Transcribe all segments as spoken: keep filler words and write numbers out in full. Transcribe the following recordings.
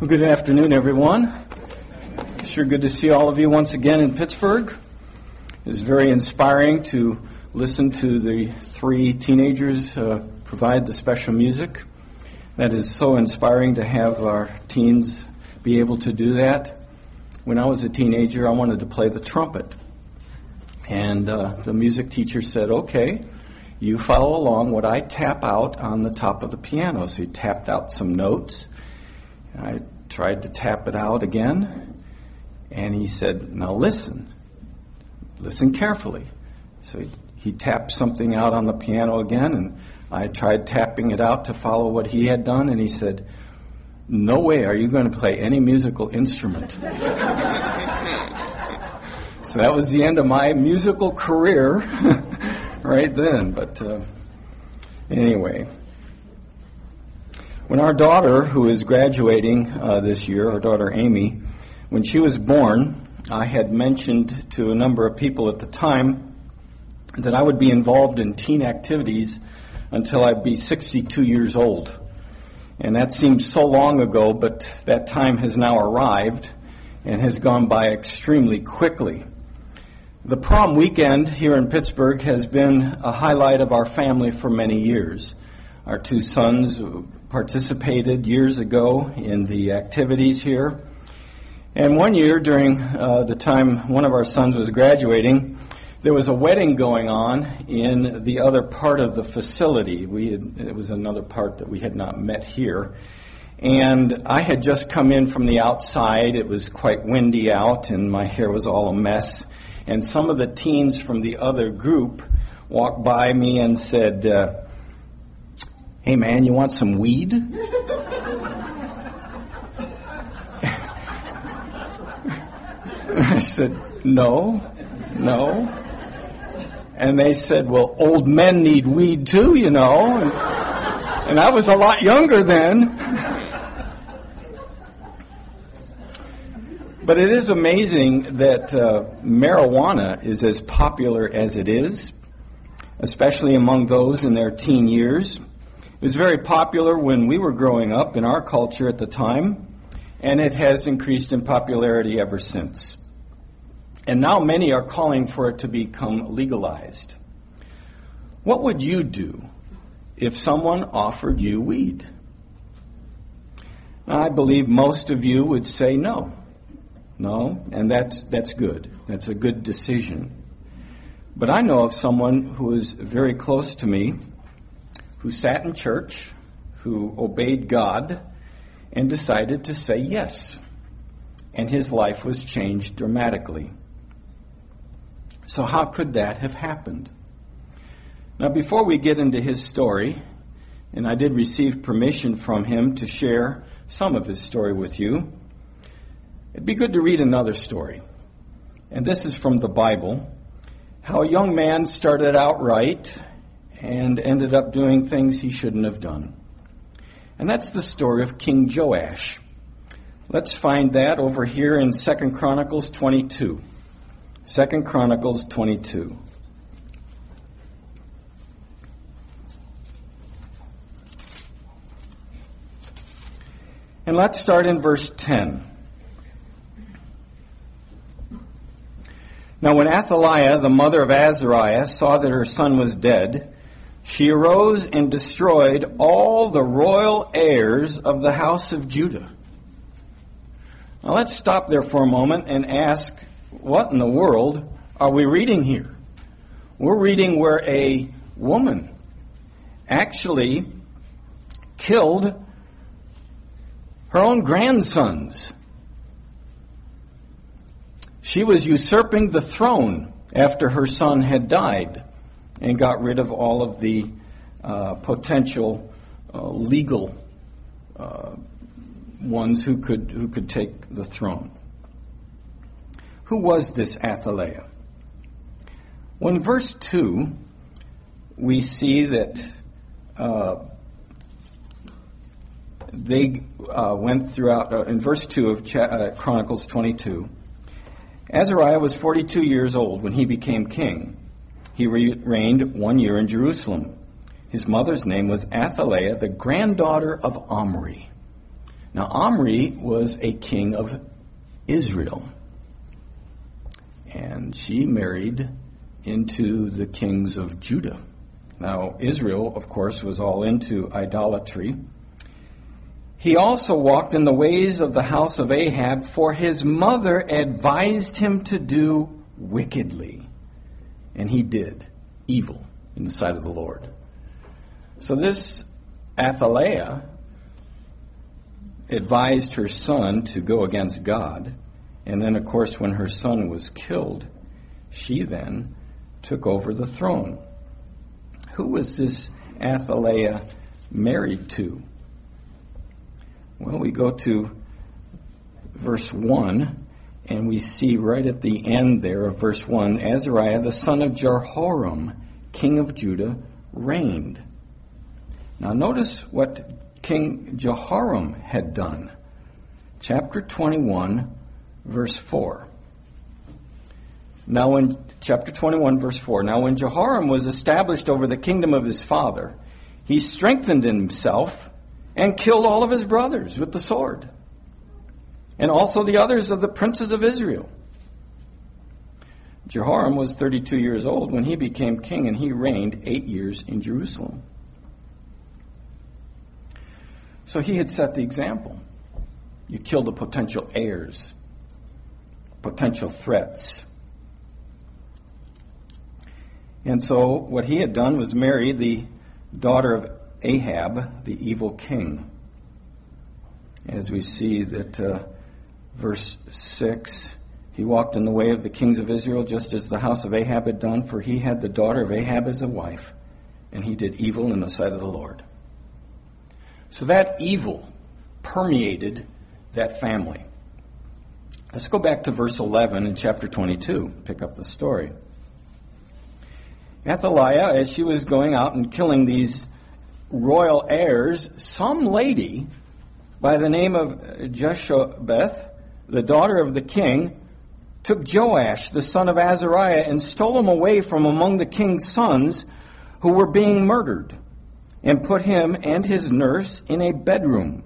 Well, good afternoon, everyone. Sure good to see all of you once again in Pittsburgh. It's very inspiring to listen to the three teenagers uh, provide the special music. That is so inspiring to have our teens be able to do that. When I was a teenager, I wanted to play the trumpet. And uh, the music teacher said, okay, you follow along what I tap out on the top of the piano. So he tapped out some notes. I tried to tap it out again, and he said, now listen. Listen carefully. So he, he tapped something out on the piano again, and I tried tapping it out to follow what he had done, and he said, no way are you going to play any musical instrument. So that was the end of my musical career right then. But uh, anyway, when our daughter, who is graduating uh, this year, our daughter Amy, when she was born, I had mentioned to a number of people at the time that I would be involved in teen activities until I'd be sixty-two years old. And that seems so long ago, but that time has now arrived and has gone by extremely quickly. The prom weekend here in Pittsburgh has been a highlight of our family for many years. Our two sons participated years ago in the activities here. And one year during uh, the time one of our sons was graduating, there was a wedding going on in the other part of the facility. We had, it was another part that we had not met here. And I had just come in from the outside. It was quite windy out, and my hair was all a mess. And some of the teens from the other group walked by me and said, uh, hey, man, you want some weed? I said, no, no. And they said, well, old men need weed too, you know. And, and I was a lot younger then. But it is amazing that uh, marijuana is as popular as it is, especially among those in their teen years. It was very popular when we were growing up in our culture at the time, and it has increased in popularity ever since. And now many are calling for it to become legalized. What would you do if someone offered you weed? Now, I believe most of you would say no. No, and that's that's good. That's a good decision. But I know of someone who is very close to me, who sat in church, who obeyed God, and decided to say yes. And his life was changed dramatically. So how could that have happened? Now, before we get into his story, and I did receive permission from him to share some of his story with you, it'd be good to read another story. And this is from the Bible, how a young man started out right and ended up doing things he shouldn't have done. And that's the story of King Joash. Let's find that over here in Second Chronicles twenty-two. Second Chronicles twenty-two. And let's start in verse ten. Now when Athaliah, the mother of Azariah, saw that her son was dead, she arose and destroyed all the royal heirs of the house of Judah. Now let's stop there for a moment and ask, what in the world are we reading here? We're reading where a woman actually killed her own grandsons. She was usurping the throne after her son had died and got rid of all of the uh, potential uh, legal uh, ones who could who could take the throne. Who was this Athaliah? Well, in verse two, we see that uh, they uh, went throughout, uh, in verse two of Ch- uh, Chronicles twenty-two, Azariah was forty-two years old when he became king. He re- reigned one year in Jerusalem. His mother's name was Athaliah, the granddaughter of Omri. Now, Omri was a king of Israel, and she married into the kings of Judah. Now, Israel, of course, was all into idolatry. He also walked in the ways of the house of Ahab, for his mother advised him to do wickedly. And he did evil in the sight of the Lord. So this Athaliah advised her son to go against God. And then, of course, when her son was killed, she then took over the throne. Who was this Athaliah married to? Well, we go to verse one, and we see right at the end there of verse one, Azariah, the son of Jehoram, king of Judah, reigned. Now notice what King Jehoram had done. Chapter twenty-one, verse four. Now when, chapter twenty-one, verse four, now when Jehoram was established over the kingdom of his father, he strengthened himself and killed all of his brothers with the sword, and also the others of the princes of Israel. Jehoram was thirty-two years old when he became king, and he reigned eight years in Jerusalem. So he had set the example. You kill the potential heirs, potential threats. And so what he had done was marry the daughter of Ahab, the evil king. As we see that uh, verse six, he walked in the way of the kings of Israel, just as the house of Ahab had done, for he had the daughter of Ahab as a wife, and he did evil in the sight of the Lord. So that evil permeated that family. Let's go back to verse eleven in chapter twenty-two, pick up the story. Athaliah, as she was going out and killing these royal heirs, some lady by the name of Jeshobeth, the daughter of the king, took Joash, the son of Azariah, and stole him away from among the king's sons who were being murdered, and put him and his nurse in a bedroom.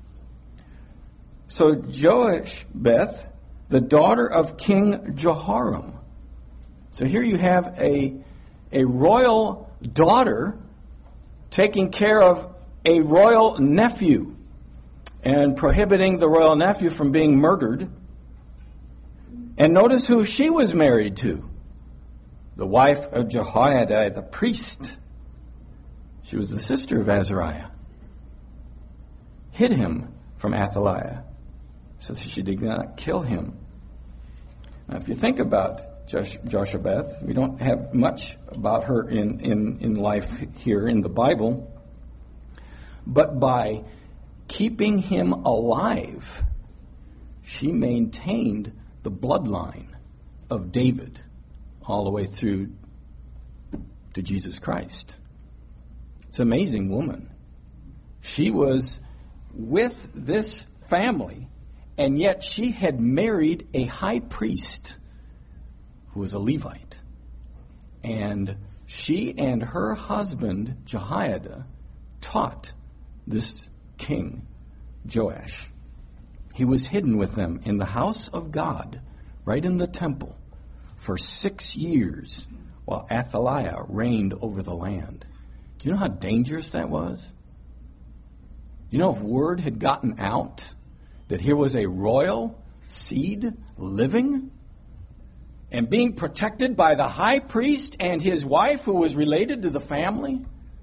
So Joashbeth, the daughter of King Jehoram. So here you have a, a royal daughter taking care of a royal nephew and prohibiting the royal nephew from being murdered. And notice who she was married to. The wife of Jehoiada, the priest. She was the sister of Azariah. Hid him from Athaliah so that she did not kill him. Now, if you think about Josh, Joshabeth, we don't have much about her in, in, in life here in the Bible. But by keeping him alive, she maintained the bloodline of David all the way through to Jesus Christ. It's an amazing woman. She was with this family, and yet she had married a high priest who was a Levite. And she and her husband, Jehoiada, taught this king, Joash. He was hidden with them in the house of God, right in the temple, for six years while Athaliah reigned over the land. Do you know how dangerous that was? Do you know if word had gotten out that here was a royal seed living and being protected by the high priest and his wife who was related to the family?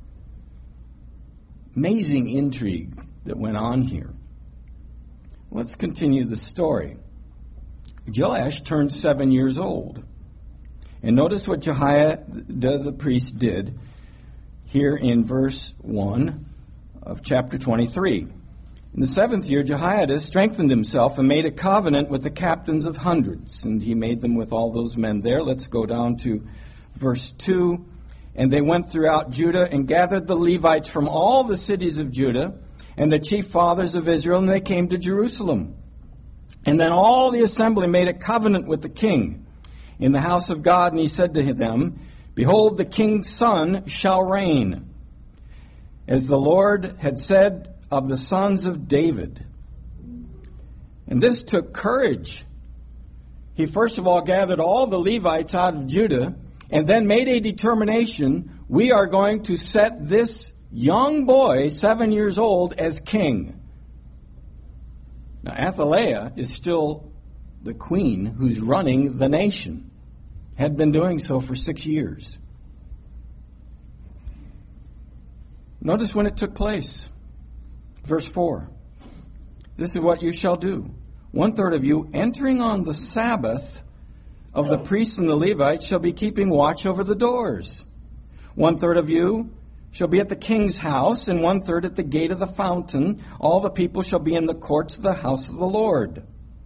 Amazing intrigue that went on here. Let's continue the story. Joash turned seven years old. And notice what Jehoiada the priest did here in verse one of chapter twenty-three. In the seventh year, Jehoiada strengthened himself and made a covenant with the captains of hundreds. And he made them with all those men there. Let's go down to verse two. And they went throughout Judah and gathered the Levites from all the cities of Judah and the chief fathers of Israel, and they came to Jerusalem. And then all the assembly made a covenant with the king in the house of God, and he said to them, Behold, the king's son shall reign, as the Lord had said of the sons of David, And this took courage. He first of all gathered all the Levites out of Judah and then made a determination, we are going to set this young boy, seven years old, as king. Now, Athaliah is still the queen who's running the nation. Had been doing so for six years. Notice when it took place. Verse four. This is what you shall do. One third of you entering on the Sabbath of the priests and the Levites shall be keeping watch over the doors. One third of you shall be at the king's house, and one third at the gate of the fountain. All the people shall be in the courts of the house of the Lord.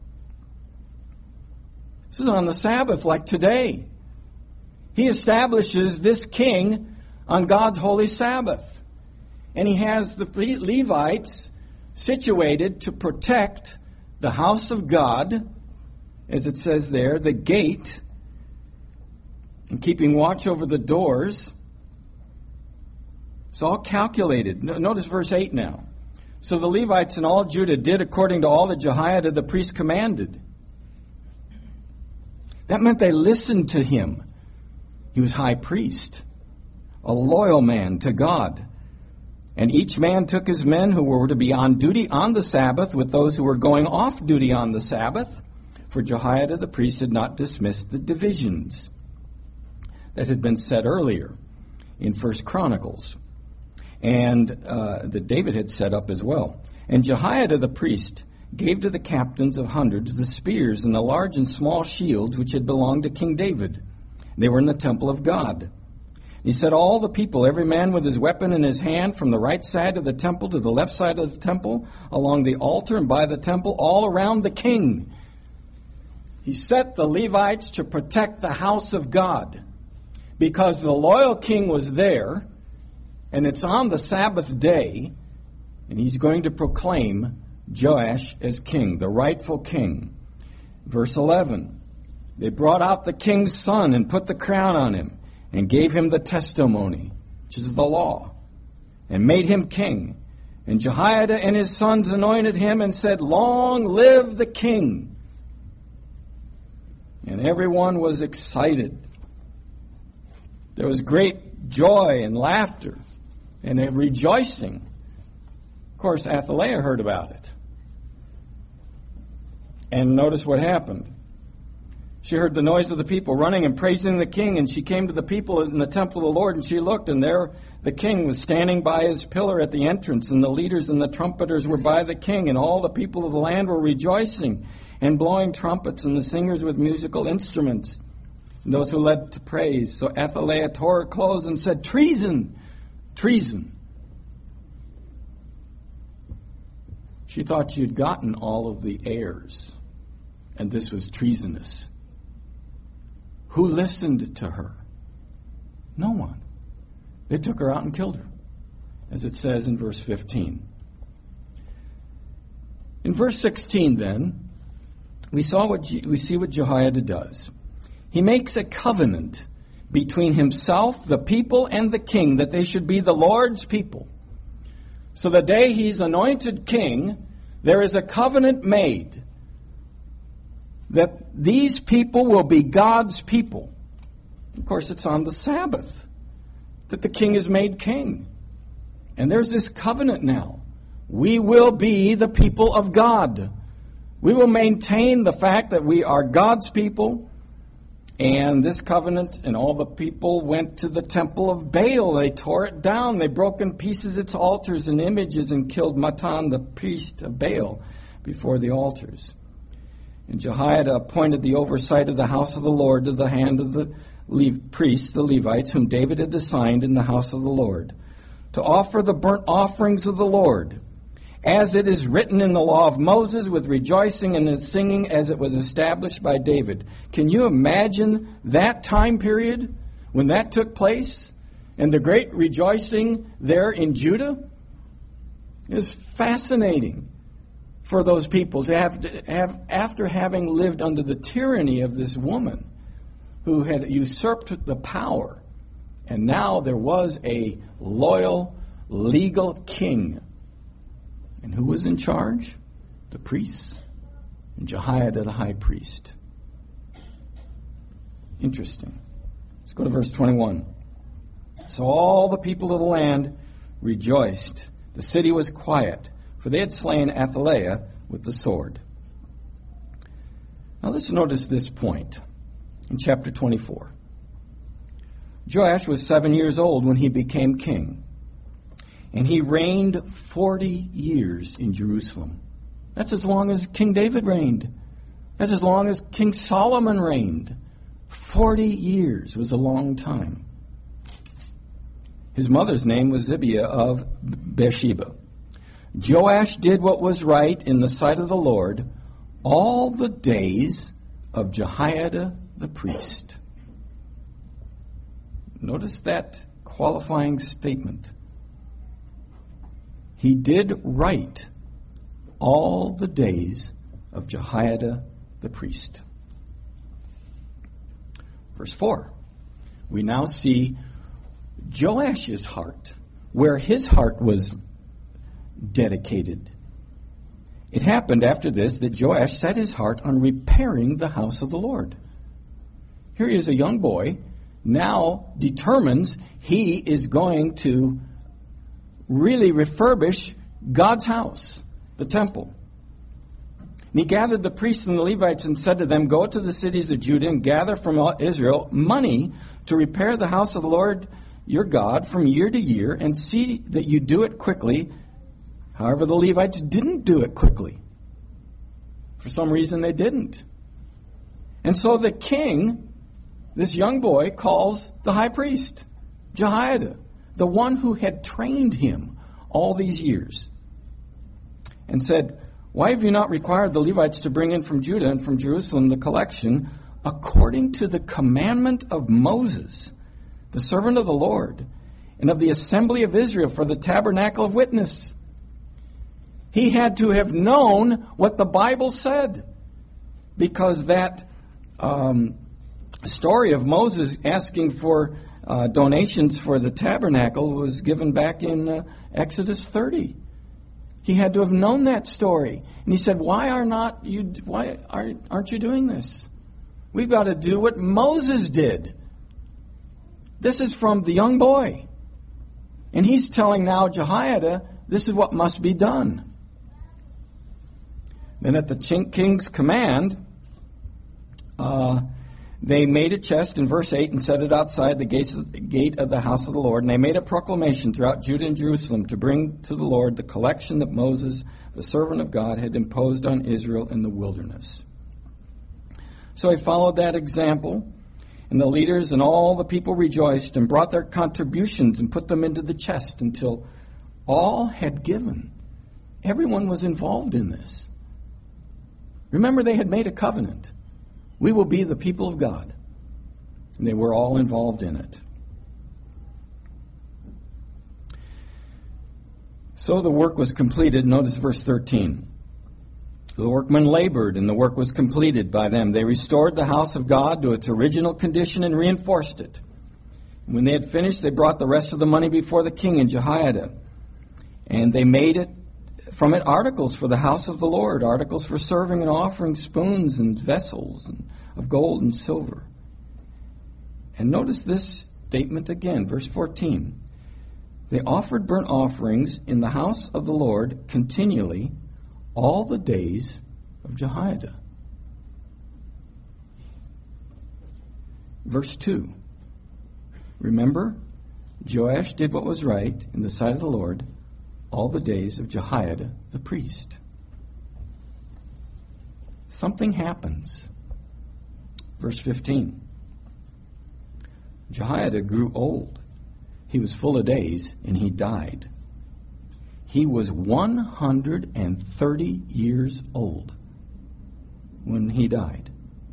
This is on the Sabbath, like today. He establishes this king on God's holy Sabbath. And he has the Levites situated to protect the house of God, as it says there, the gate, and keeping watch over the doors. It's all calculated. Notice verse eight now. So the Levites and all Judah did according to all that Jehoiada the priest commanded. That meant they listened to him. He was high priest, a loyal man to God. And each man took his men who were to be on duty on the Sabbath with those who were going off duty on the Sabbath. For Jehoiada the priest had not dismissed the divisions that had been set earlier in First Chronicles, and uh, that David had set up as well. And Jehoiada the priest gave to the captains of hundreds the spears and the large and small shields which had belonged to King David. They were in the temple of God. He set all the people, every man with his weapon in his hand, from the right side of the temple to the left side of the temple, along the altar and by the temple, all around the king. He set the Levites to protect the house of God, because the loyal king was there, and it's on the Sabbath day, and he's going to proclaim Joash as king, the rightful king. Verse eleven, they brought out the king's son and put the crown on him and gave him the testimony, which is the law, and made him king. And Jehoiada and his sons anointed him and said, long live the king. And everyone was excited. There was great joy and laughter and a rejoicing. Of course, Athaliah heard about it. And notice what happened. She heard the noise of the people running and praising the king, and she came to the people in the temple of the Lord, and she looked, and there the king was standing by his pillar at the entrance, and the leaders and the trumpeters were by the king, and all the people of the land were rejoicing and blowing trumpets, and the singers with musical instruments, and those who led to praise. So Athaliah tore her clothes and said, treason, treason. She thought she had gotten all of the heirs, and this was treasonous. Who listened to her? No one. They took her out and killed her, as it says in verse fifteen. In verse sixteen, then, we saw what Je- we see what Jehoiada does. He makes a covenant between himself, the people, and the king, that they should be the Lord's people. So the day he's anointed king, there is a covenant made that these people will be God's people. Of course, it's on the Sabbath that the king is made king. And there's this covenant now. We will be the people of God. We will maintain the fact that we are God's people. And this covenant, and all the people went to the temple of Baal. They tore it down. They broke in pieces its altars and images and killed Matan, the priest of Baal, before the altars. And Jehoiada appointed the oversight of the house of the Lord to the hand of the Le- priests, the Levites, whom David had assigned in the house of the Lord, to offer the burnt offerings of the Lord, as it is written in the law of Moses, with rejoicing and in singing, as it was established by David. Can you imagine that time period when that took place? And the great rejoicing there in Judah? It was fascinating for those people to have, to have, after having lived under the tyranny of this woman who had usurped the power, and now there was a loyal, legal king. And who was in charge? The priests and Jehoiada the high priest. Interesting. Let's go to verse twenty-one. So all the people of the land rejoiced. The city was quiet, for they had slain Athaliah with the sword. Now let's notice this point in chapter twenty-four. Joash was seven years old when he became king, and he reigned forty years in Jerusalem. That's as long as King David reigned. That's as long as King Solomon reigned. Forty years was a long time. His mother's name was Zibiah of Beersheba. Joash did what was right in the sight of the Lord all the days of Jehoiada the priest. Notice that qualifying statement. He did right all the days of Jehoiada the priest. Verse four. We now see Joash's heart, where his heart was dedicated. It happened after this that Joash set his heart on repairing the house of the Lord. Here he is, a young boy, now determines he is going to really refurbish God's house, the temple. And he gathered the priests and the Levites and said to them, "Go to the cities of Judah and gather from all Israel money to repair the house of the Lord your God from year to year, and see that you do it quickly." However, the Levites didn't do it quickly. For some reason, they didn't. And so the king, this young boy, calls the high priest, Jehoiada, the one who had trained him all these years, and said, "Why have you not required the Levites to bring in from Judah and from Jerusalem the collection according to the commandment of Moses, the servant of the Lord, and of the assembly of Israel for the tabernacle of witness?" He had to have known what the Bible said, because that um, story of Moses asking for uh, donations for the tabernacle was given back in uh, Exodus thirty. He had to have known that story, and he said, "Why are not you? Why are, aren't you doing this? We've got to do what Moses did." This is from the young boy, and he's telling now Jehoiada, "This is what must be done." Then at the king's command, uh, they made a chest in verse eight and set it outside the gate of the house of the Lord. And they made a proclamation throughout Judah and Jerusalem to bring to the Lord the collection that Moses, the servant of God, had imposed on Israel in the wilderness. So he followed that example, and the leaders and all the people rejoiced and brought their contributions and put them into the chest until all had given. Everyone was involved in this. Remember, they had made a covenant. We will be the people of God. And they were all involved in it. So the work was completed. Notice verse thirteen. The workmen labored, and the work was completed by them. They restored the house of God to its original condition and reinforced it. When they had finished, they brought the rest of the money before the king and Jehoiada. And they made it from it articles for the house of the Lord, articles for serving and offering, spoons and vessels of gold and silver. And notice this statement again, verse fourteen. They offered burnt offerings in the house of the Lord continually all the days of Jehoiada. Verse two. Remember, Joash did what was right in the sight of the Lord all the days of Jehoiada the priest. Something happens. Verse fifteen. Jehoiada grew old. He was full of days, and he died. He was one hundred thirty years old when he died.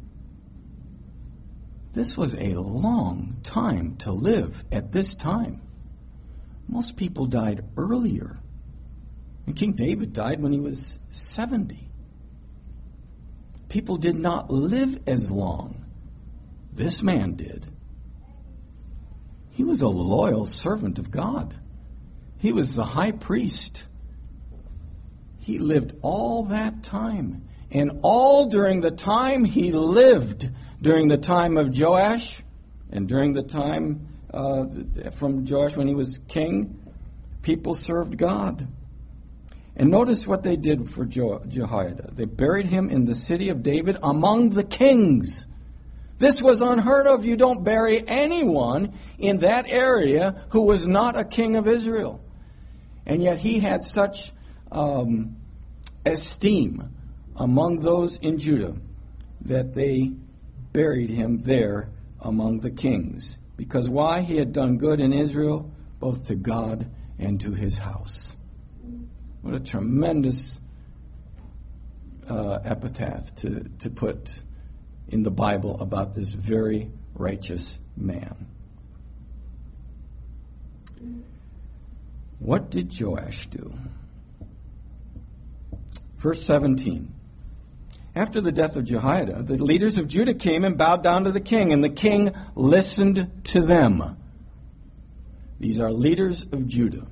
This was a long time to live at this time. Most people died earlier. And King David died when he was seventy. People did not live as long. This man did. He was a loyal servant of God. He was the high priest. He lived all that time, And all during the time he lived, during the time of Joash, and during the time uh, from Joash when he was king, people served God. And notice what they did for Jo- Jehoiada. They buried him in the city of David among the kings. This was unheard of. You don't bury anyone in that area who was not a king of Israel. And yet he had such um, esteem among those in Judah that they buried him there among the kings. Because why? He had done good in Israel, both to God and to his house. What a tremendous uh, epitaph to, to put in the Bible about this very righteous man. What did Joash do? Verse seventeen. After the death of Jehoiada, the leaders of Judah came and bowed down to the king, and the king listened to them. These are leaders of Judah.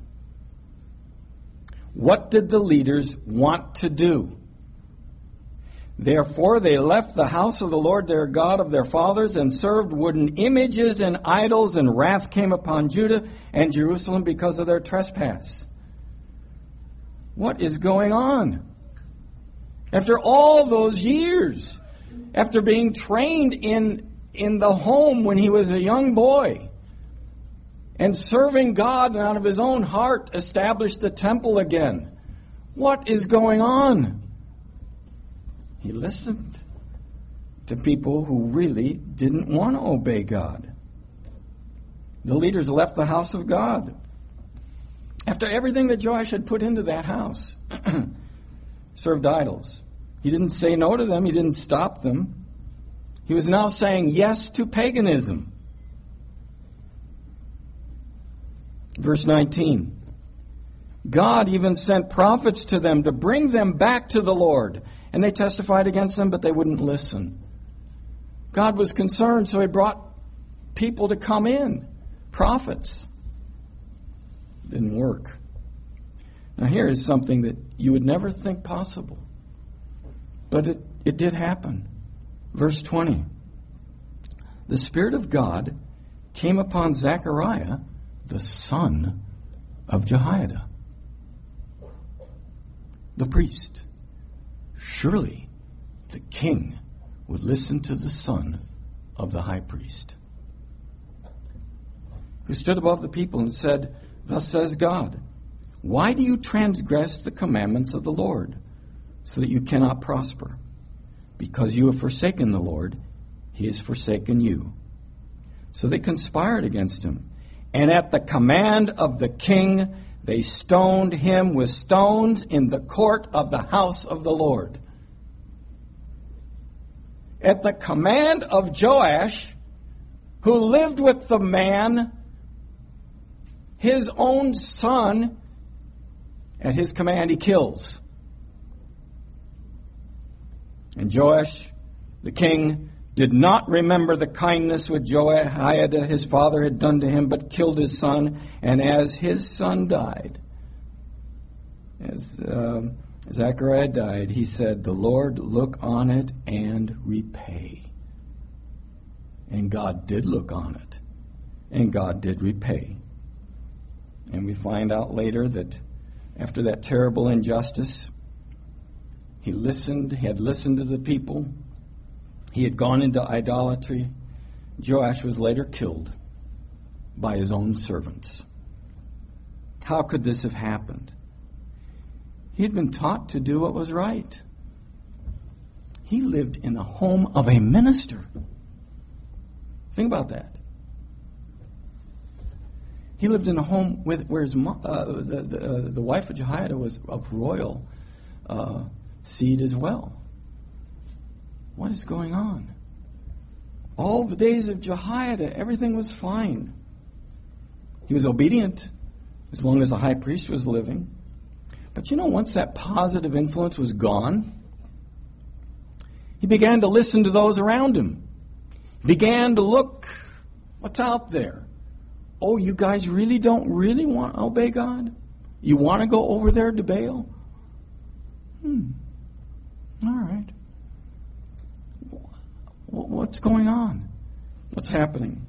What did the leaders want to do? Therefore they left the house of the Lord their God of their fathers and served wooden images and idols, and wrath came upon Judah and Jerusalem because of their trespass. What is going on? After all those years, after being trained in, in the home when he was a young boy, and serving God, and out of his own heart established the temple again, what is going on? He listened to people who really didn't want to obey God. The leaders left the house of God. After everything that Joash had put into that house, served idols. He didn't say no to them. He didn't stop them. He was now saying yes to paganism. Verse nineteen. God even sent prophets to them to bring them back to the Lord. And they testified against them, but they wouldn't listen. God was concerned, so he brought people to come in. Prophets. Didn't work. Now here is something that you would never think possible. But it, it did happen. Verse twenty. The Spirit of God came upon Zechariah, the son of Jehoiada, the priest. Surely the king would listen to the son of the high priest, who stood above the people and said, Thus says God, why do you transgress the commandments of the Lord, so that you cannot prosper? Because you have forsaken the Lord, he has forsaken you. So they conspired against him, and at the command of the king, they stoned him with stones in the court of the house of the Lord. At the command of Joash, who lived with the man, his own son, at his command he kills. And Joash, the king, did not remember the kindness which Jehoiada his father had done to him, but killed his son. And as his son died, as uh, Zechariah died, he said, The Lord look on it and repay. And God did look on it. And God did repay. And we find out later that after that terrible injustice, he listened, he had listened to the people. He had gone into idolatry. Joash was later killed by his own servants. How could this have happened? He had been taught to do what was right. He lived in the home of a minister. Think about that. He lived in a home with where his mo- uh, the the, uh, the wife of Jehoiada was of royal uh, seed as well. What is going on? All the days of Jehoiada, everything was fine. He was obedient as long as the high priest was living. But you know, once that positive influence was gone, he began to listen to those around him. He began to look, what's out there? Oh, you guys really don't really want to obey God? You want to go over there to Baal? Hmm. All right. What's going on? What's happening?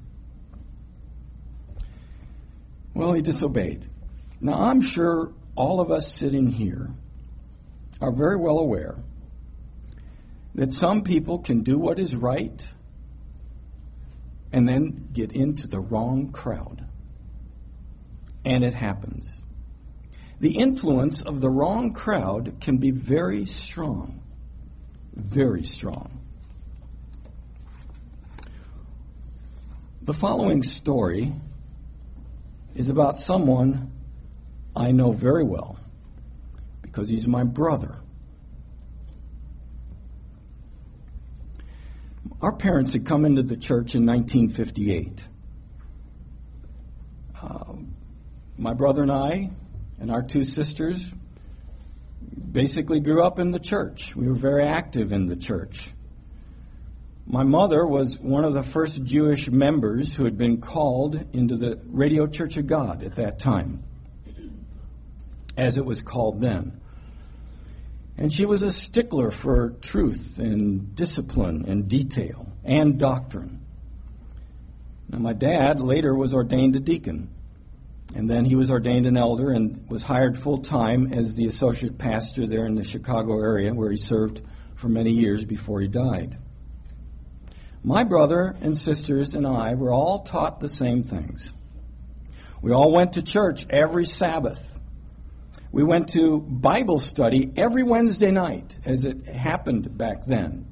Well, he disobeyed. Now, I'm sure all of us sitting here are very well aware that some people can do what is right and then get into the wrong crowd. And it happens. The influence of the wrong crowd can be very strong. Very strong. The following story is about someone I know very well because he's my brother. Our parents had come into the church in nineteen fifty-eight. Uh, my brother and I and our two sisters basically grew up in the church. We were very active in the church. My mother was one of the first Jewish members who had been called into the Radio Church of God at that time, as it was called then. And she was a stickler for truth and discipline and detail and doctrine. Now, my dad later was ordained a deacon, and then he was ordained an elder and was hired full-time as the associate pastor there in the Chicago area, where he served for many years before he died. My brother and sisters and I were all taught the same things. We all went to church every Sabbath. We went to Bible study every Wednesday night, as it happened back then.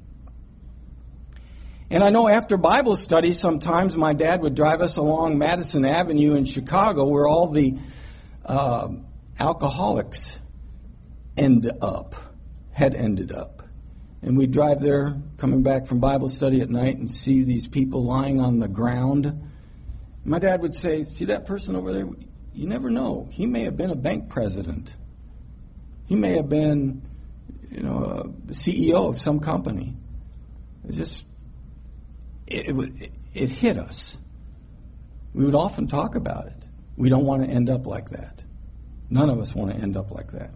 And I know after Bible study, sometimes my dad would drive us along Madison Avenue in Chicago, where all the uh, alcoholics end up, had ended up. And we'd drive there, coming back from Bible study at night, and see these people lying on the ground. My dad would say, "See that person over there? You never know. He may have been a bank president. He may have been, you know, a C E O of some company." It just, it, it, it hit us. We would often talk about it. We don't want to end up like that. None of us want to end up like that.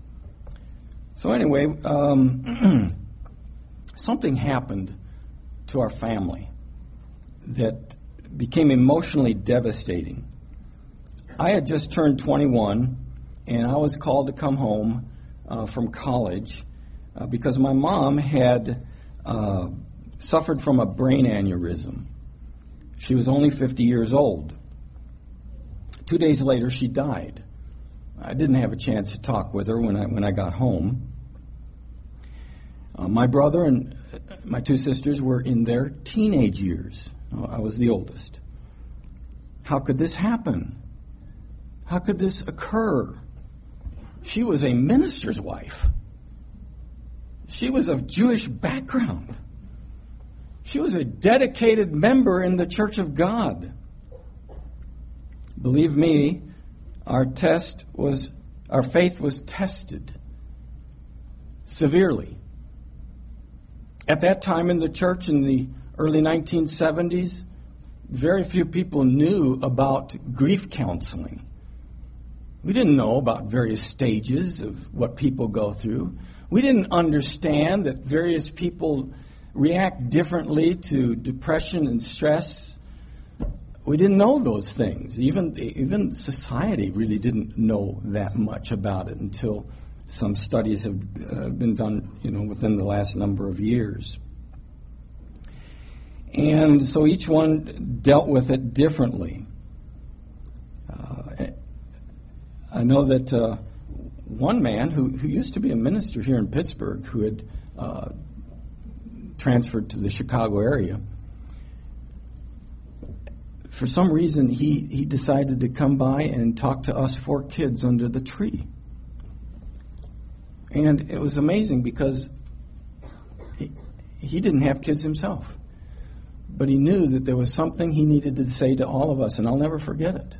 So anyway, um, something happened to our family that became emotionally devastating. I had just turned twenty-one, and I was called to come home uh, from college uh, because my mom had uh, suffered from a brain aneurysm. She was only fifty years old. Two days later, she died. I didn't have a chance to talk with her when I when I got home. Uh, my brother and my two sisters were in their teenage years. I was the oldest. How could this happen? How could this occur? She was a minister's wife. She was of Jewish background. She was a dedicated member in the Church of God. Believe me, our test was, our faith was tested severely. At that time in the church in the early nineteen seventies, very few people knew about grief counseling. We didn't know about various stages of what people go through. We didn't understand that various people react differently to depression and stress. We didn't know those things. Even, even society really didn't know that much about it until some studies have uh, been done, you know, within the last number of years. And so each one dealt with it differently. Uh, I know that uh, one man who, who used to be a minister here in Pittsburgh, who had uh, transferred to the Chicago area, for some reason he, he decided to come by and talk to us four kids under the tree. And it was amazing because he, he didn't have kids himself. But he knew that there was something he needed to say to all of us, and I'll never forget it.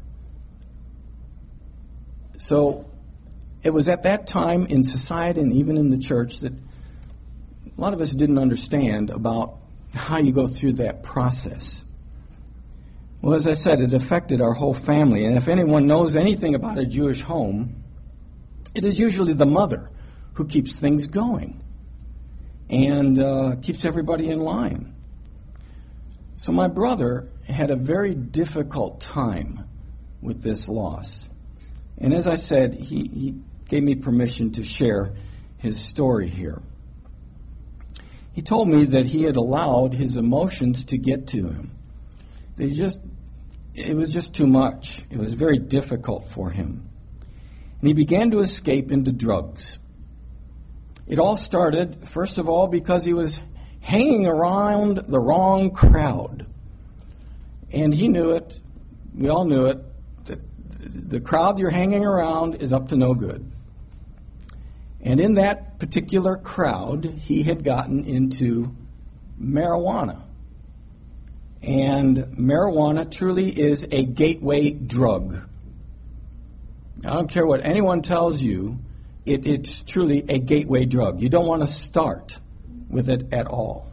So it was at that time in society and even in the church that a lot of us didn't understand about how you go through that process. Well, as I said, it affected our whole family. And if anyone knows anything about a Jewish home, it is usually the mother who keeps things going. and uh, keeps everybody in line. So my brother had a very difficult time with this loss. And as I said, he, he gave me permission to share his story here. He told me that he had allowed his emotions to get to him. They just, it was just too much. It was very difficult for him. And he began to escape into drugs. It all started, first of all, because he was hanging around the wrong crowd. And he knew it. We all knew it. That the crowd you're hanging around is up to no good. And in that particular crowd, he had gotten into marijuana. And marijuana truly is a gateway drug. I don't care what anyone tells you, it, it's truly a gateway drug. You don't want to start with it at all.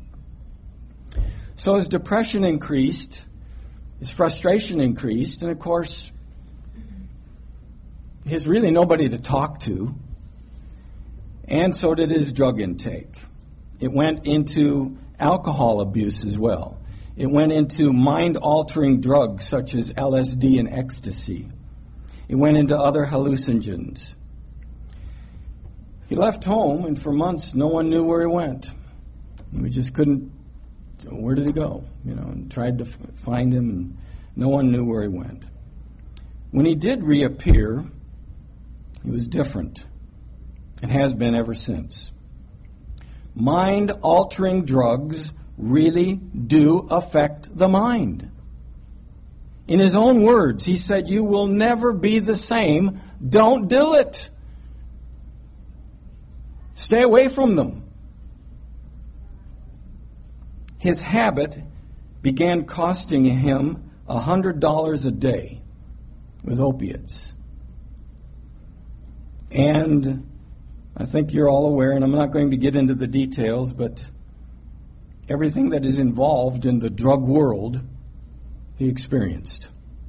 So his depression increased, his frustration increased, and of course, he's really nobody to talk to. And so did his drug intake. It went into alcohol abuse as well. It went into mind-altering drugs such as L S D and ecstasy. It went into other hallucinogens. He left home, and for months, no one knew where he went. We just couldn't, where did he go? You know, and tried to f- find him, and no one knew where he went. When he did reappear, he was different. And has been ever since. Mind-altering drugs really do affect the mind. In his own words, he said, "You will never be the same. Don't do it. Stay away from them." His habit began costing him one hundred dollars a day with opiates. And I think you're all aware, and I'm not going to get into the details, but everything that is involved in the drug world, he experienced.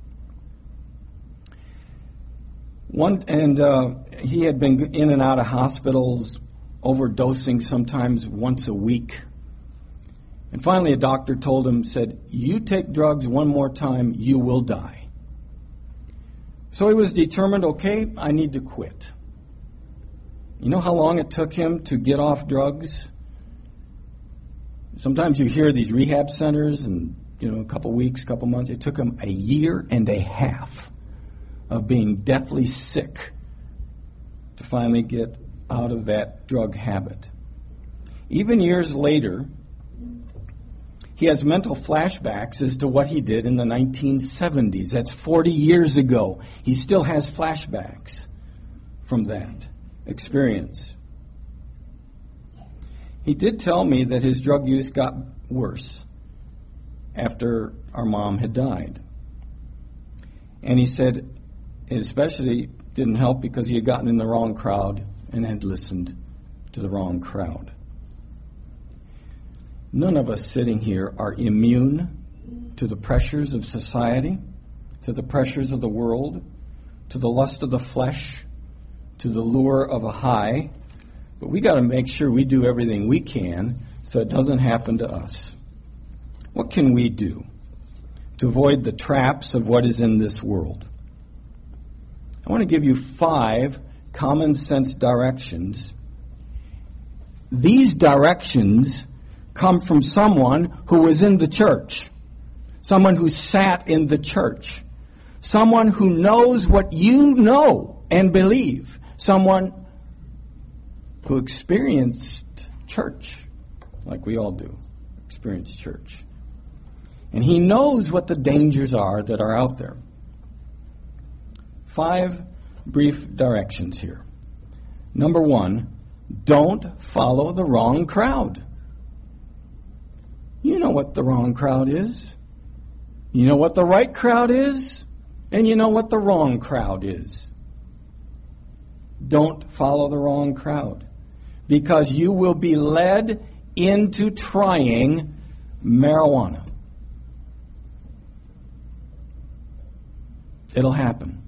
One, and uh, he had been in and out of hospitals, overdosing sometimes once a week. And finally a doctor told him, said, "You take drugs one more time, you will die." So he was determined, okay, I need to quit. You know how long it took him to get off drugs? Sometimes you hear these rehab centers and, you know, a couple weeks, a couple months. It took him a year and a half of being deathly sick to finally get out of that drug habit. Even years later, he has mental flashbacks as to what he did in the nineteen seventies. That's forty years ago. He still has flashbacks from that experience. He did tell me that his drug use got worse after our mom had died. And he said it especially didn't help because he had gotten in the wrong crowd and had listened to the wrong crowd. None of us sitting here are immune to the pressures of society, to the pressures of the world, to the lust of the flesh, to the lure of a high, but we got to make sure we do everything we can so it doesn't happen to us. What can we do to avoid the traps of what is in this world? I want to give you five common sense directions. These directions come from someone who was in the church, someone who sat in the church, someone who knows what you know and believe, someone who experienced church, like we all do, experienced church. And he knows what the dangers are that are out there. Five brief directions here. Number one, don't follow the wrong crowd. You know what the wrong crowd is. You know what the right crowd is. And you know what the wrong crowd is. Don't follow the wrong crowd, because you will be led into trying marijuana. It'll happen.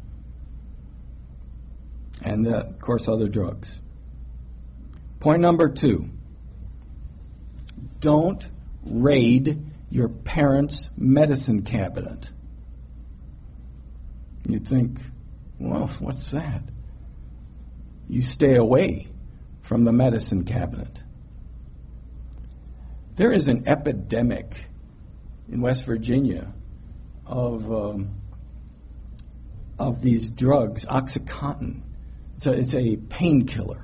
And, uh, of course, other drugs. Point number two, Don't raid your parents' medicine cabinet. You'd think, well, what's that? You stay away from the medicine cabinet. There is an epidemic in West Virginia of um, of these drugs, OxyContin. It's a, it's a painkiller.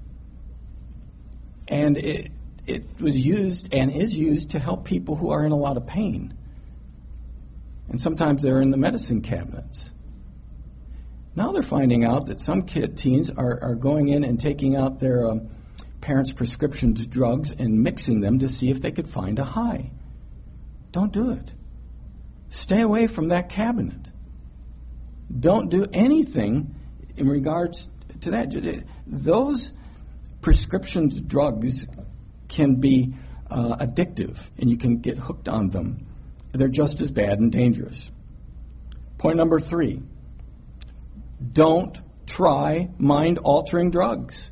And it, it was used and is used to help people who are in a lot of pain. And sometimes they're in the medicine cabinets. Now they're finding out that some kid teens are, are going in and taking out their um, parents' prescription drugs and mixing them to see if they could find a high. Don't do it. Stay away from that cabinet. Don't do anything in regards to that. Those prescription drugs can be uh, addictive, and you can get hooked on them. They're just as bad and dangerous. Point number three, don't try mind-altering drugs.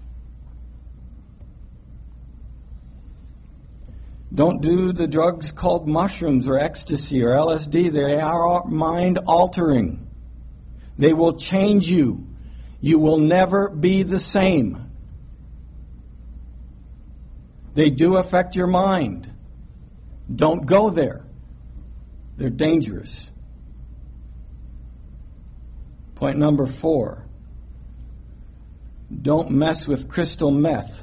Don't do the drugs called mushrooms or ecstasy or L S D. They are mind-altering. They will change you. You will never be the same. They do affect your mind. Don't go there. They're dangerous. Point number four. Don't mess with crystal meth.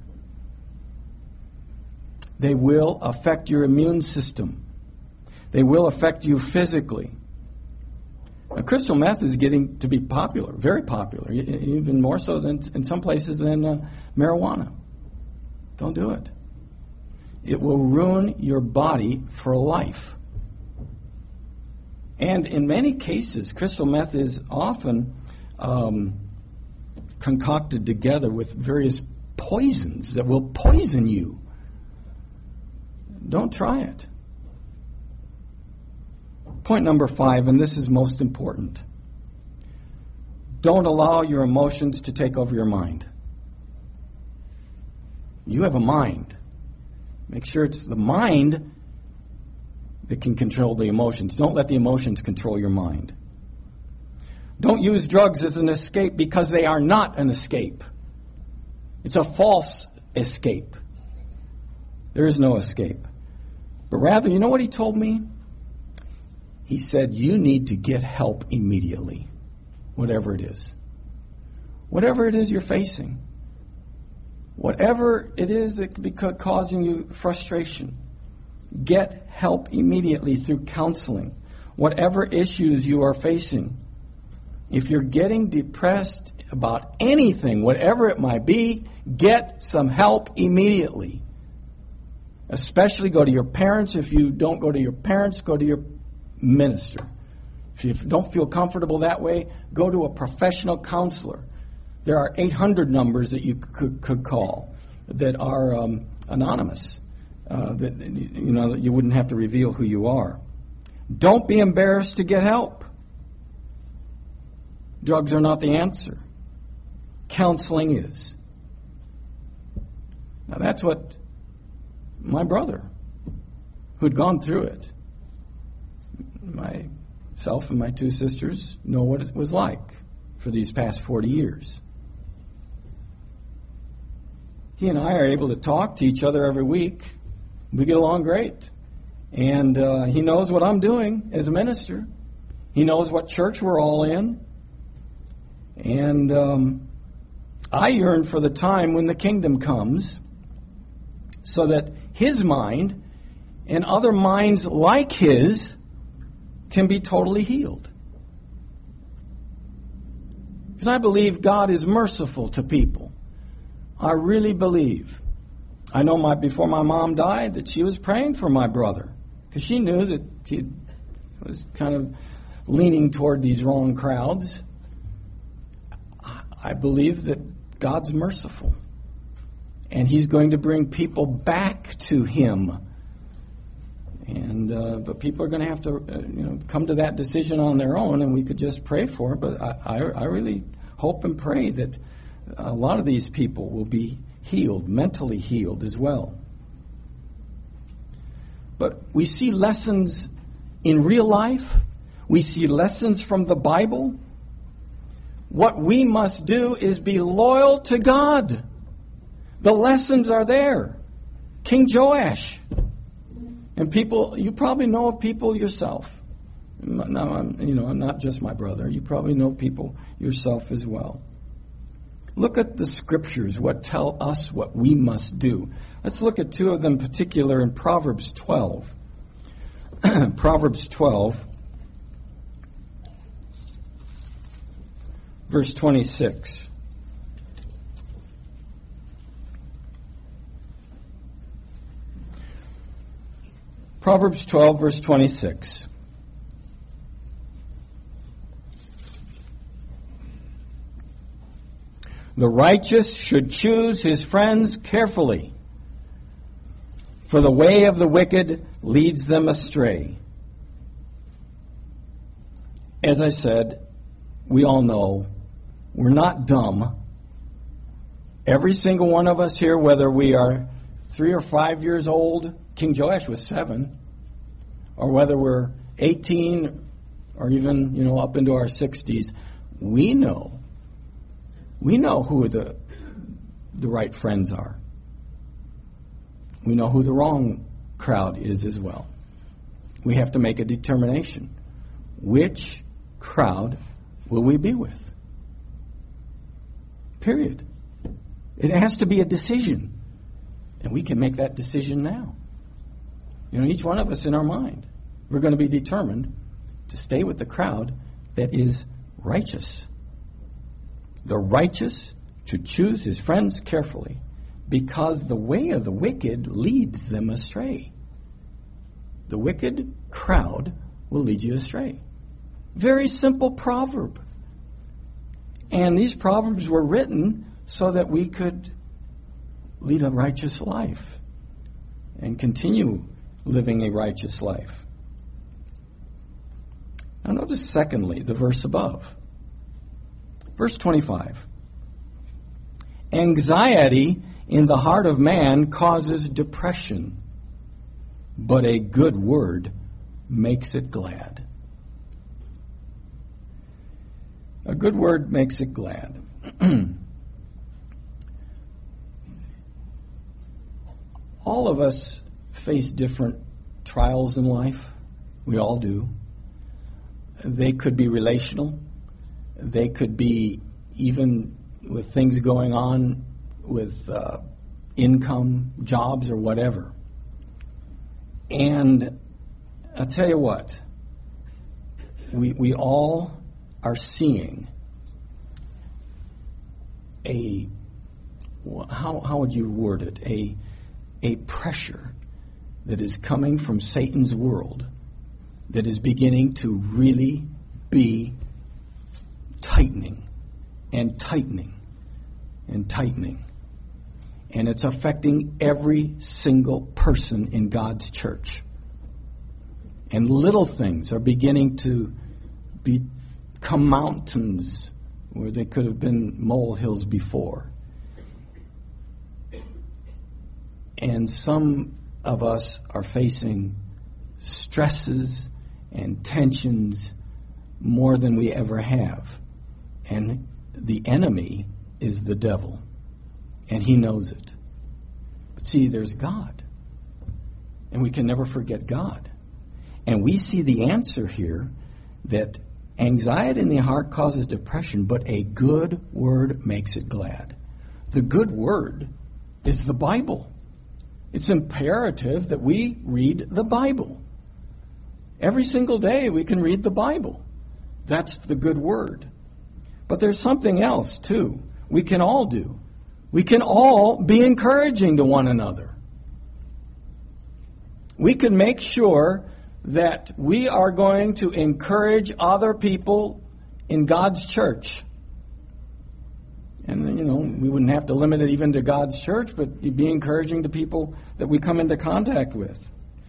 They will affect your immune system. They will affect you physically. Now, crystal meth is getting to be popular, very popular, even more so than in some places than uh, marijuana. Don't do it. It will ruin your body for life. And in many cases, crystal meth is often um, concocted together with various poisons that will poison you. Don't try it. Point number five, and this is most important. Don't allow your emotions to take over your mind. You have a mind. Make sure it's the mind that can control the emotions. Don't let the emotions control your mind. Don't use drugs as an escape because they are not an escape. It's a false escape. There is no escape. But rather, you know what he told me? He said, you need to get help immediately, whatever it is. Whatever it is you're facing. Whatever it is that could be causing you frustration. Get help immediately through counseling. Whatever issues you are facing. If you're getting depressed about anything, whatever it might be, get some help immediately. Especially go to your parents. If you don't go to your parents, go to your minister. If you don't feel comfortable that way, go to a professional counselor. There are eight hundred numbers that you could, could call that are um, anonymous. Uh, that you know that you wouldn't have to reveal who you are. Don't be embarrassed to get help. Drugs are not the answer. Counseling is. Now that's what my brother, who'd gone through it, myself and my two sisters know what it was like for these past forty years. He and I are able to talk to each other every week. We get along great. And uh, he knows what I'm doing as a minister. He knows what church we're all in. And um, I yearn for the time when the kingdom comes so that his mind and other minds like his can be totally healed. Because I believe God is merciful to people. I really believe. I know my before my mom died that she was praying for my brother because she knew that he was kind of leaning toward these wrong crowds. I believe that God's merciful. And he's going to bring people back to him. And uh, but people are going to have to uh, you know, come to that decision on their own, and we could just pray for it. But I, I, I really hope and pray that a lot of these people will be healed, mentally healed as well. but we see lessons in real life. We see lessons from the Bible. What we must do is be loyal to God. The lessons are there. King Joash. And people, you probably know of people yourself. Now, I'm, you know, I'm not just my brother. You probably know people yourself as well. Look at the scriptures, what tell us what we must do. Let's look at two of them in particular in Proverbs twelve. Proverbs twelve, verse twenty-six. Proverbs twelve, verse twenty-six. The righteous should choose his friends carefully, for the way of the wicked leads them astray. As I said, we all know we're not dumb. Every single one of us here, whether we are three or five years old, King Joash was seven, or whether we're eighteen or even, you know, up into our sixties, we know. We know who the the right friends are. We know who the wrong crowd is as well. We have to make a determination. Which crowd will we be with? Period. It has to be a decision. And we can make that decision now. You know, each one of us in our mind, we're going to be determined to stay with the crowd that is righteous. The righteous should choose his friends carefully, because the way of the wicked leads them astray. The wicked crowd will lead you astray. Very simple proverb. And these proverbs were written so that we could lead a righteous life and continue living a righteous life. Now notice secondly, the verse above. Verse twenty-five. Anxiety in the heart of man causes depression, but a good word makes it glad. A good word makes it glad. All of us face different trials in life. We all do. They could be relational. They could be even with things going on with uh, income, jobs, or whatever. And I'll tell you what, we we all are seeing a, how how would you word it, a a pressure that is coming from Satan's world that is beginning to really be tightening and tightening and tightening. And it's affecting every single person in God's church. And little things are beginning to become mountains where they could have been molehills before. And some of us are facing stresses and tensions more than we ever have. And the enemy is the devil. And he knows it. But see, there's God. And we can never forget God. And we see the answer here that anxiety in the heart causes depression, but a good word makes it glad. The good word is the Bible. It's imperative that we read the Bible. Every single day we can read the Bible. That's the good word. But there's something else, too, we can all do. We can all be encouraging to one another. We can make sure that we are going to encourage other people in God's church. And, you know, we wouldn't have to limit it even to God's church, but you'd be encouraging to people that we come into contact with.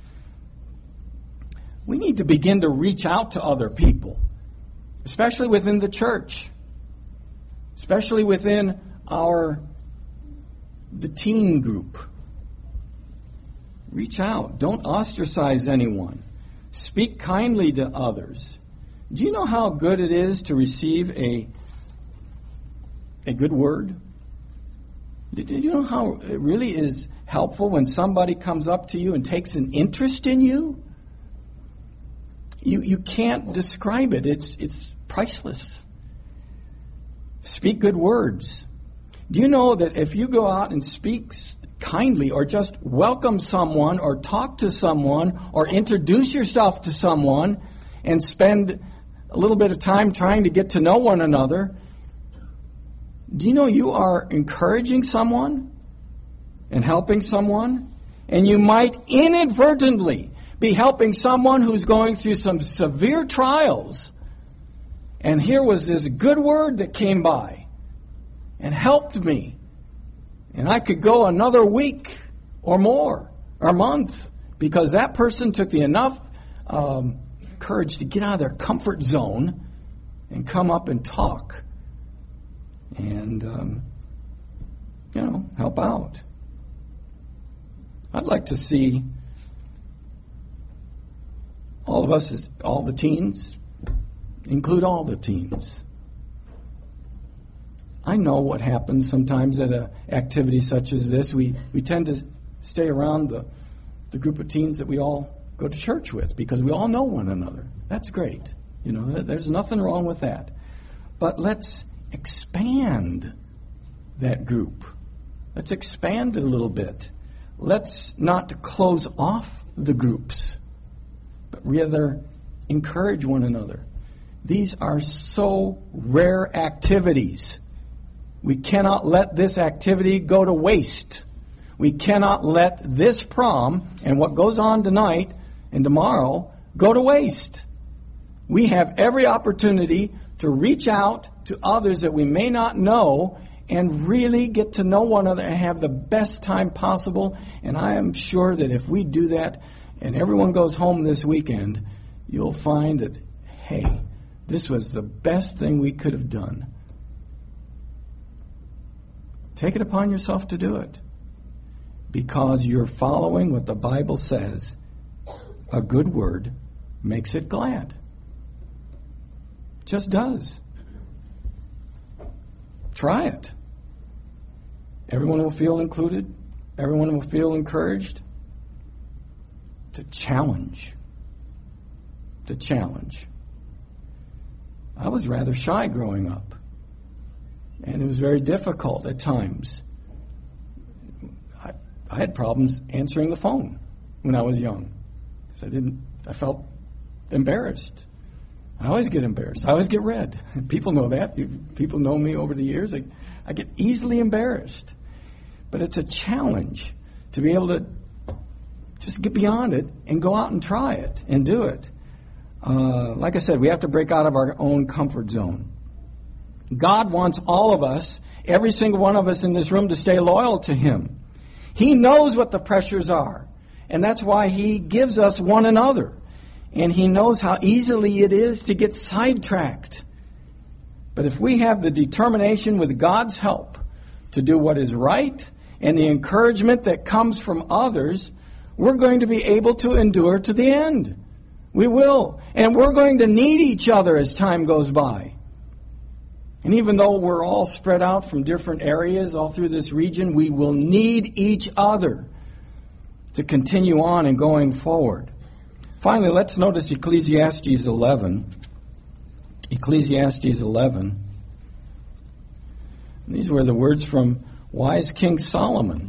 We need to begin to reach out to other people, especially within the church, especially within our the teen group. Reach out. Don't ostracize anyone. Speak kindly to others. Do you know how good it is to receive a, a good word? Do you know how it really is helpful when somebody comes up to you and takes an interest in you? You you can't describe it. It's it's priceless. Speak good words. Do you know that if you go out and speak kindly or just welcome someone or talk to someone or introduce yourself to someone and spend a little bit of time trying to get to know one another, do you know you are encouraging someone and helping someone? And you might inadvertently be helping someone who's going through some severe trials. And here was this good word that came by and helped me. And I could go another week or more or month because that person took the enough um, courage to get out of their comfort zone and come up and talk and, um, you know, help out. I'd like to see all of us, all the teens, include all the teens. I know what happens sometimes at an activity such as this. We, we tend to stay around the, the group of teens that we all go to church with because we all know one another. That's great. You know, there's nothing wrong with that. But let's expand that group. Let's expand it a little bit. Let's not close off the groups, but rather encourage one another. These are so rare activities. We cannot let this activity go to waste. We cannot let this prom and what goes on tonight and tomorrow go to waste. We have every opportunity to reach out to others that we may not know and really get to know one another and have the best time possible. And I am sure that if we do that and everyone goes home this weekend, you'll find that, hey, this was the best thing we could have done. Take it upon yourself to do it because you're following what the Bible says. A good word makes it glad. Just does. Try it. Everyone will feel included. Everyone will feel encouraged. To challenge. To challenge. I was rather shy growing up. And it was very difficult at times. I, I had problems answering the phone when I was young. Because I didn't, I felt embarrassed. I always get embarrassed. I always get red. People know that. People know me over the years. I, I get easily embarrassed. But it's a challenge to be able to just get beyond it and go out and try it and do it. Uh, like I said, we have to break out of our own comfort zone. God wants all of us, every single one of us in this room, to stay loyal to Him. He knows what the pressures are. And that's why He gives us one another. And He knows how easily it is to get sidetracked. But if we have the determination with God's help to do what is right and the encouragement that comes from others, we're going to be able to endure to the end. We will. And we're going to need each other as time goes by. And even though we're all spread out from different areas all through this region, we will need each other to continue on and going forward. Finally, let's notice Ecclesiastes eleven. Ecclesiastes eleven. These were the words from wise King Solomon.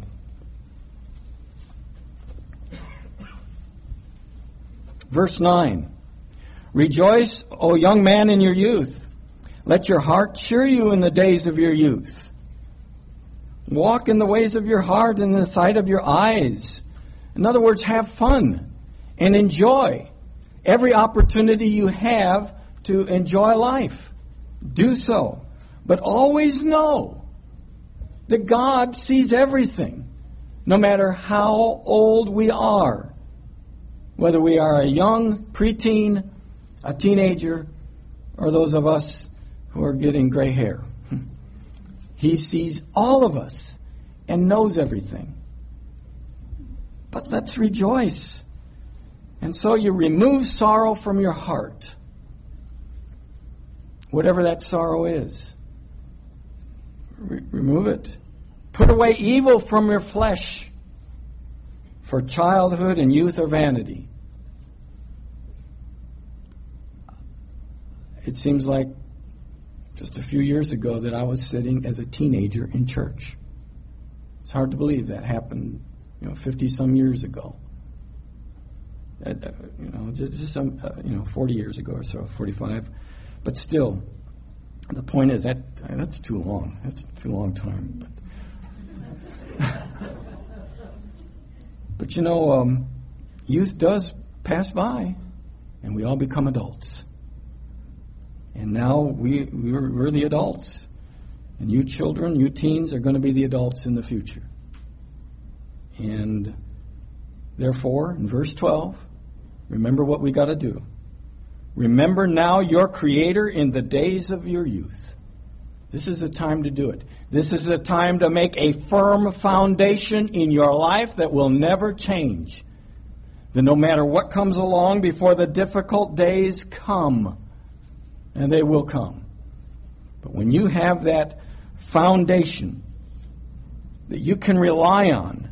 Verse nine. Rejoice, O young man, in your youth. Let your heart cheer you in the days of your youth. Walk in the ways of your heart and in the sight of your eyes. In other words, have fun and enjoy every opportunity you have to enjoy life. Do so. But always know that God sees everything, no matter how old we are. Whether we are a young preteen, a teenager, or those of us who are getting gray hair. He sees all of us and knows everything. but let's rejoice. And so you remove sorrow from your heart, whatever that sorrow is. Re- remove it. Put away evil from your flesh, for childhood and youth are vanity. It seems like just a few years ago that I was sitting as a teenager in church. It's hard to believe that happened, you know, fifty-some years ago. Uh, you know, just, just some, uh, you know, forty years ago or so, forty-five. But still, the point is that uh, that's too long. That's too long time. But, but you know, um, youth does pass by, and we all become adults. And now we, we're, we're the adults. And you children, you teens are going to be the adults in the future. And therefore, in verse twelve, remember what we got to do. Remember now your Creator in the days of your youth. This is the time to do it. This is the time to make a firm foundation in your life that will never change. That no matter what comes along before the difficult days come, and they will come. But when you have that foundation that you can rely on,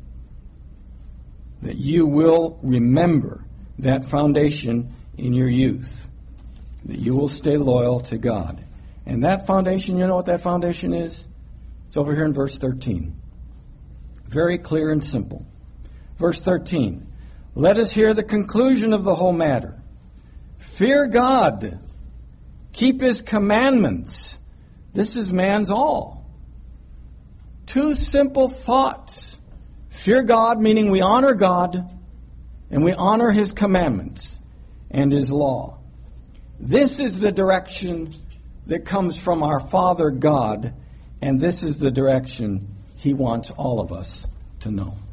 that you will remember that foundation in your youth, that you will stay loyal to God. And that foundation, you know what that foundation is? It's over here in verse thirteen. Very clear and simple. Verse thirteen. Let us hear the conclusion of the whole matter. Fear God. Keep His commandments. This is man's all. Two simple thoughts. Fear God, meaning we honor God, and we honor His commandments and His law. This is the direction that comes from our Father God, and this is the direction He wants all of us to know.